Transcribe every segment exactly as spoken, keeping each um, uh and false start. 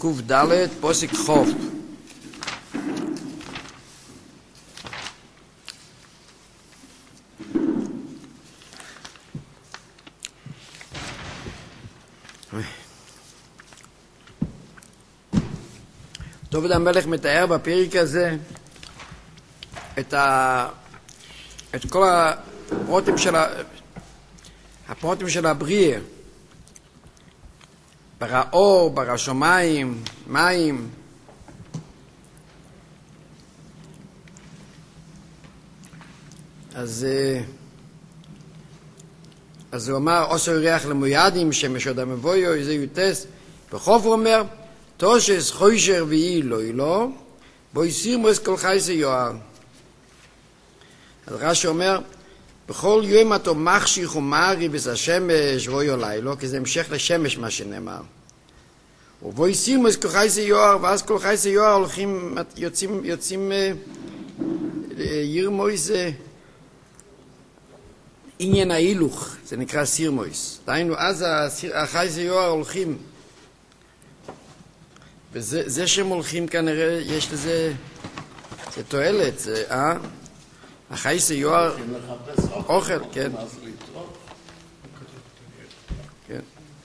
קוף ד' פוסק חוף. דוד המלך מתאר בפרק הזה את ה את כל הפרוטים של ה... הפרוטים של הבריאה. ברא אור, ברא שמיים, מים. אז אז הוא אמר עושה ריח למוידים שמש עוד המבויו, זה יוטס. בחוף הוא אומר תושס חוישר ואי לא אילו בו יסיר מוס כל חייס יואר. אז רש"י אומר בכל יום אתה מחשיך ומערי בס השמש ואוי לילה, כי זה המשך לשמש מה שנאמר. ובו יסיר מוס כל חייס יואר, ואז כל חייס יואר הולכים, יוצאים, יוצאים ירמויס, עניין ההילוך, זה נקרא סירמויס. דהיינו, אז החייס יואר הולכים, וזה זה שהם הולכים כנראה, יש לזה, זה תועלת, זה, אה? החייס יואר, אוכל, כן. כן.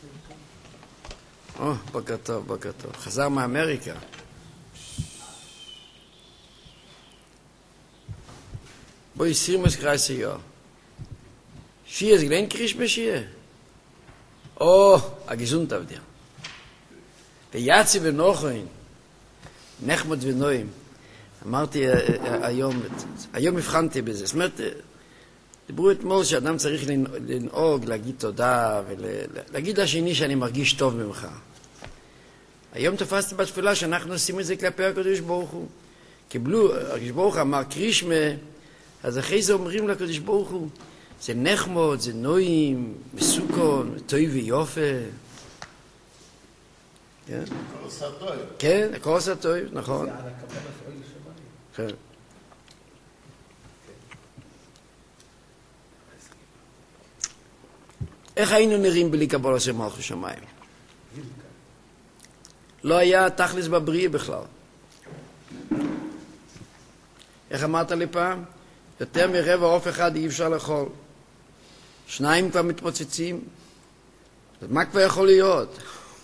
או, בוקר טוב, בוקר טוב. חזר מאמריקה. בואי סירמוס חייס יואר. שיהיה, זה גלן קריש בשיהיה. או, הגזונט עבדיה. ויצי ונוחוין, נחמד ונועים. אמרתי היום, היום הבחנתי בזה. זאת אומרת, דיברו אתמול שאדם צריך לנהוג, להגיד תודה, ולהגיד לשני שאני מרגיש טוב ממך. היום תפסתי בתפילה שאנחנו עושים את זה כלפי הקדוש ברוך הוא. קיבלו, הקדוש ברוך הוא אמר קרישמה, אז אחרי זה אומרים לקדוש ברוך הוא, זה נחמד, זה נועים, מסוכון, טוב ויופה. כן? הכל עושה טוב. כן, הכל עושה טוב, נכון. זה על הקבלה של אוי לשמיים. כן. איך היינו נראים בלי קבלה של מלכות שמיים? לא היה תכלס בבריאה בכלל. איך אמרת לי פעם? יותר מרבע עוף אחד אי אפשר לאכול. שניים כבר מתפוצצים. אז מה כבר יכול להיות?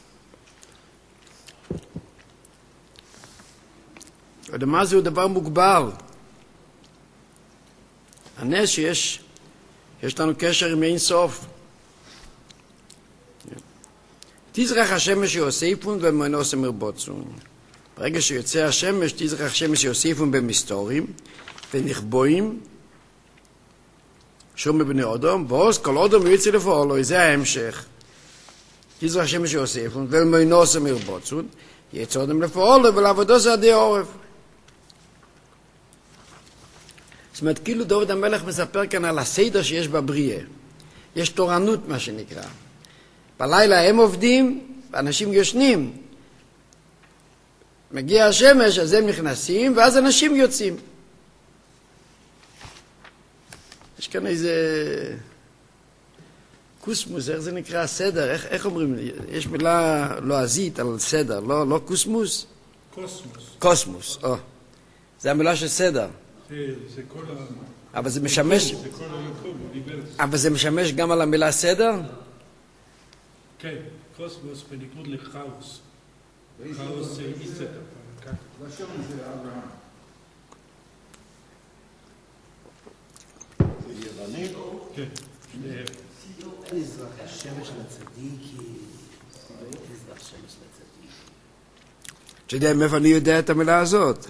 אדמה זה הוא דבר מוגבל. הנס שיש, יש לנו קשר עם אין סוף. תזרח השמש יוסיפון ומנוסם ירבוצון. ברגע שיוצא השמש, תזרח השמש יוסיפון במסתורים ונכבואים שום בבני אדם, ואז כל אדם יוצא לפעולו, זה ההמשך. תזרח השמש יוסיפון ומנוסם ירבוצון, יצא אדם לפעולו ולעבודו זה עדי העורף. זאת אומרת, כאילו דוד המלך מספר כאן על הסדר שיש בבריאה. יש תורנות, מה שנקרא. בלילה הם עובדים, ואנשים יושנים. מגיע השמש, אז הם נכנסים, ואז אנשים יוצאים. יש כאן איזה קוסמוס, איך זה נקרא? סדר, איך, איך אומרים? יש מילה לועזית על סדר, לא, לא קוסמוס? קוסמוס. קוסמוס, או. זה המילה של סדר. זה, זה כל ה... אבל זה משמש... זה כל היקום, אוניברסיטה. אבל זה משמש גם על המילה סדר? כן, קוסמוס בניגוד לכאוס. כאוס זה אי סדר. לשם זה אברהם. זה יווני? כן. שניהם. עזרח השמש לצדיקי. עזרח השמש לצדיקי. אתה יודע מאיפה אני יודע את המילה הזאת?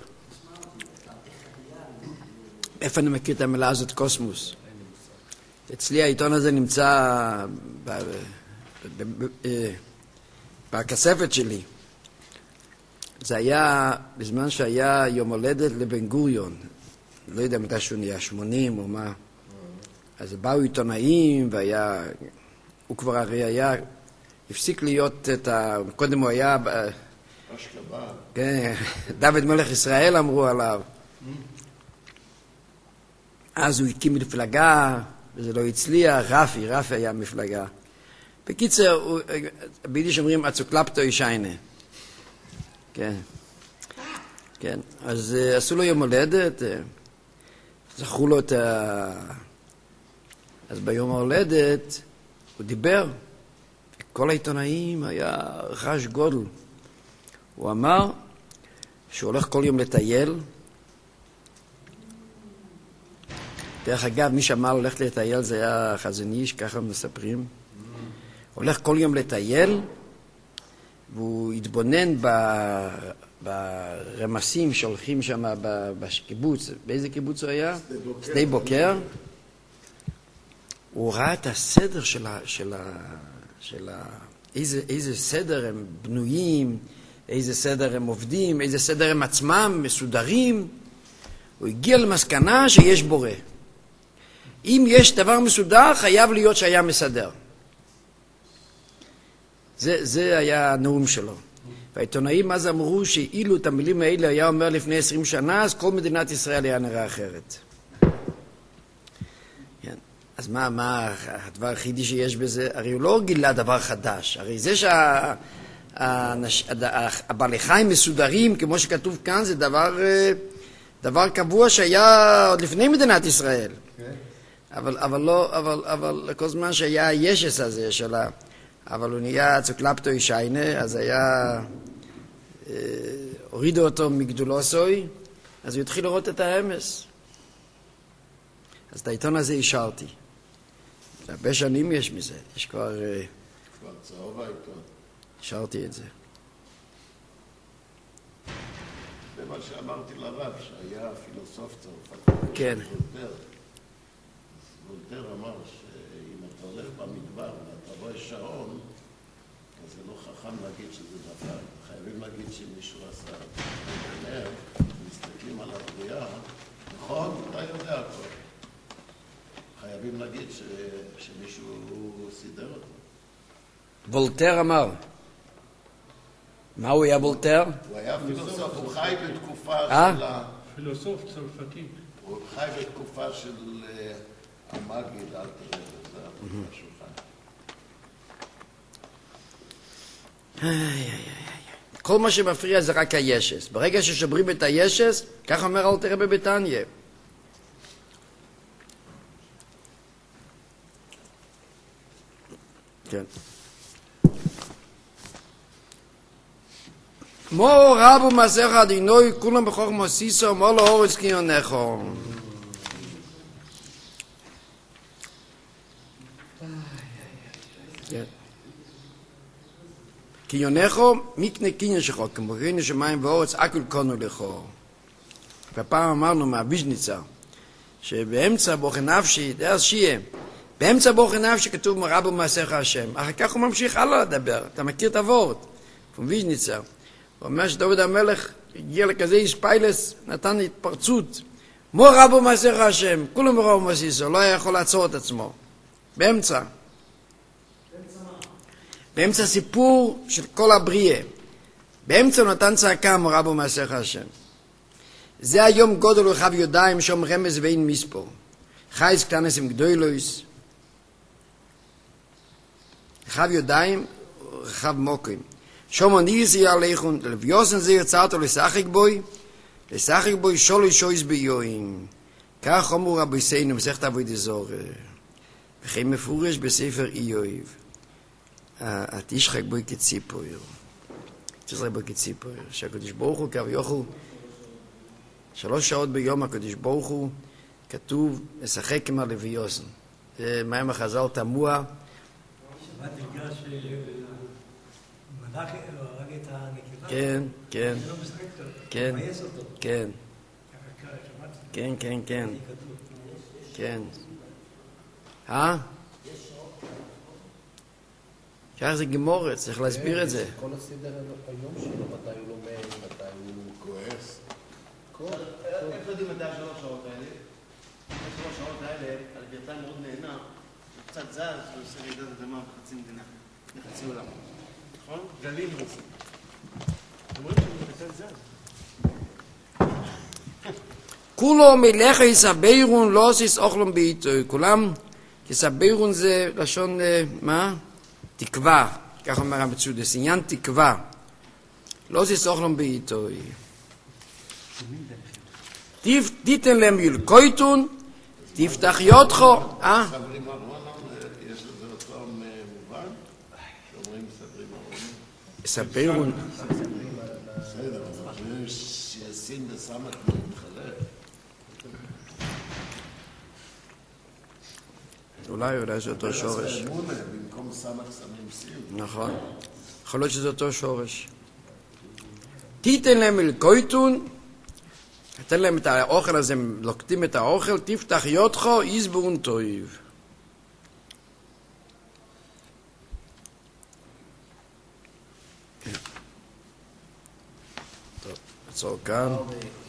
איפה אני מכיר את המילה הזאת, קוסמוס? אצלי העיתון הזה נמצא בכספת שלי. זה היה בזמן שהיה יום הולדת לבן גוריון. לא יודע מתי שהוא נהיה, שמונים או מה. אז באו עיתונאים והיה, הוא כבר הרי היה, הפסיק להיות את ה... קודם הוא היה... אשכבה. כן, דוד מלך ישראל אמרו עליו. אז הוא הקים מפלגה, וזה לא הצליח, רפי, רפי היה מפלגה. בקיצר, ביידיש אומרים, אצו קלפטו ישיינה. כן. כן. אז אה, עשו לו יום הולדת, אה, זכרו לו את ה... אז ביום ההולדת הוא דיבר. כל העיתונאים היה רעש גודל. הוא אמר שהוא הולך כל יום לטייל. דרך אגב, מי שאמר הולך לטייל זה היה חזון איש, ככה מספרים. הולך כל יום לטייל, והוא התבונן ב... ברמסים שהולכים שם בקיבוץ. באיזה קיבוץ הוא היה? שדה בוקר. הוא ראה את הסדר של ה... של ה... של ה... איזה, איזה סדר הם בנויים, איזה סדר הם עובדים, איזה סדר הם עצמם מסודרים. הוא הגיע למסקנה שיש בורא. אם יש דבר מסודר, חייב להיות שהיה מסדר. זה, זה היה הנאום שלו. והעיתונאים אז אמרו שאילו את המילים האלה היה אומר לפני עשרים שנה, אז כל מדינת ישראל היה נראה אחרת. כן. אז מה, מה הדבר היחידי שיש בזה? הרי הוא לא גילה דבר חדש. הרי זה שהבעלי חיים מסודרים, כמו שכתוב כאן, זה דבר, דבר קבוע שהיה עוד לפני מדינת ישראל. אבל, אבל לא, אבל, אבל כל זמן שהיה הישס הזה שלה, אבל הוא נהיה צוקלפטו ישיינה, אז היה, אה, הורידו אותו מגדולוסוי, אז הוא התחיל לראות את האמס. אז את העיתון הזה השארתי. הרבה שנים יש מזה, יש כבר... אה, כבר צהוב העיתון. השארתי את זה. זה מה שאמרתי לרב, שהיה פילוסוף צרפתי. כן. וולטר. וולטר אמר שאם אתה הולך במדבר ואתה רואה שעון, אז זה לא חכם להגיד שזה דבר. חייבים להגיד שמישהו עשה. זאת אומרת, מסתכלים על הבריאה, נכון? אתה יודע הכל. חייבים להגיד ש... שמישהו סידר אותו. וולטר אמר. מה הוא היה וולטר? הוא היה פילוסוף, הוא חי בתקופה אה? של ה... פילוסוף צרפתי. הוא חי בתקופה של המגיד, אל תראה, זה התקופה שהוא חי. כל מה שמפריע זה רק הישס. ברגע ששברים את הישס, כך אומר אל תראה בביתניה. כן. מו רבו מסך הדינוי, כולם בכוח מוסיסו, מו לא אורץ קיונכו. קיונכו, מקנה קיון שלך, כמו ראינו שמים ואורץ, אקול קונו לכו. והפעם אמרנו מהוויז'ניצר, שבאמצע בוכי נפשי, זה שיהיה, באמצע בוכי נפשי כתוב מרבו מסך השם. אחר כך הוא ממשיך הלאה לדבר, אתה מכיר את הוורד, מהוויז'ניצר. הוא אומר שדוד המלך הגיע לכזה איש פיילס, נתן התפרצות. מו רבו מסך השם, כולם רבו מסיסו, לא היה יכול לעצור את עצמו. באמצע. באמצע סיפור של כל הבריאה. באמצע הוא נתן צעקה, מו רבו מסך השם. זה היום גודל ורחב יודעים, שום רמז ואין מספור. חייס קטנס עם גדולויס. רחב יודעים, רחב מוקים. שום ניסי עליכם, לביוסן זה יצרת לשחק בוי, לשחק בוי שולו שויס ביואים. כך אמרו רבי סיינו, מסכת אבוי דזור. וכי מפורש בספר איוב. התשחק בוי כציפור. תשחק בוי כציפור. שהקדוש ברוך הוא קו יוכל, שלוש שעות ביום הקדוש ברוך הוא, כתוב, לשחק עם הלוויוסן. זה מים החז"ל תמוה. שמעתי גם ש... מלאך הרג את הנקבה. כן, כן. זה לא משחק טוב. כן. מבייס אותו. כן. שמעתי. כן, כן, כן. כן. אה? כך זה גמורת, צריך להסביר את זה. כל הסדר היום שלו, מתי הוא לומד, מתי הוא כועס. איך יודעים מתי השלוש שעות האלה? השלוש שעות האלה, על גרטיים מאוד נהנה, הוא קצת זז, הוא עושה רעידת אדמה בחצי מדינה, בחצי עולם. נכון? גלים רוצים. אומרים שהוא קצת זז. כולו מלך יסבירון לא עושיס אוכלום בעיתוי. כולם, יסבירון זה לשון, מה? תקווה. כך אומר המצודס, עניין תקווה. לא תסוכלם בעיתוי. תיתן להם ילקויטון, תפתח יודחו, אה? סברים ארון, יש לזה אותו מובן? שאומרים סברים ארון? ספרו, בסדר, אז אנחנו שישים וסמך מתחלף. אולי, אולי זה אותו שורש. זה אמונה, במקום סמך שמים סין. נכון. יכול להיות שזה אותו שורש. תיתן להם ילקויטון, תן להם את האוכל הזה, הם לוקטים את האוכל, תפתח יודחו, איזבורן טויב. טוב, נעצור כאן.